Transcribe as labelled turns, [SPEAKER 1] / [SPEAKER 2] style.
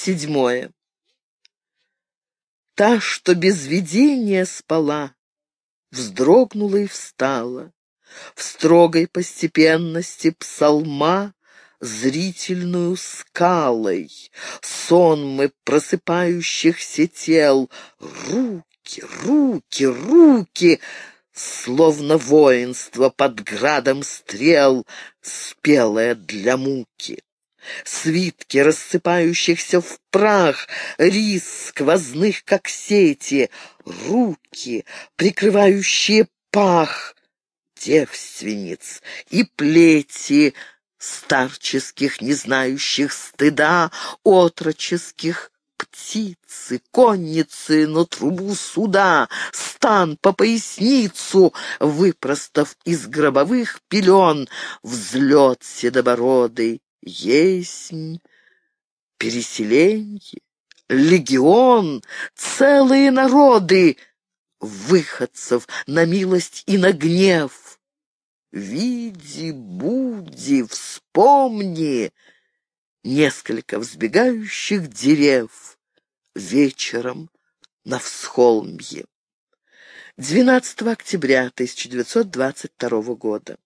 [SPEAKER 1] 7. Та, что без видения спала, вздрогнула и встала. В строгой постепенности псалма зрительную скалой, сонмы просыпающихся тел, руки, руки, руки, словно воинство под градом стрел, спелое для муки. Свитки рассыпающихся в прах, рис сквозных, как сети, руки, прикрывающие пах, девственниц и плети, старческих, не знающих стыда, отроческих, птицы, конницы на трубу суда, стан по поясницу, выпростав из гробовых пелен, взлет седобородый, есмь, переселенье, легион, целые народы, выходцев на милость и на гнев. Види, буди, вспомни несколько взбегающих дерев вечером на всхолмье. 12 октября 1922 года.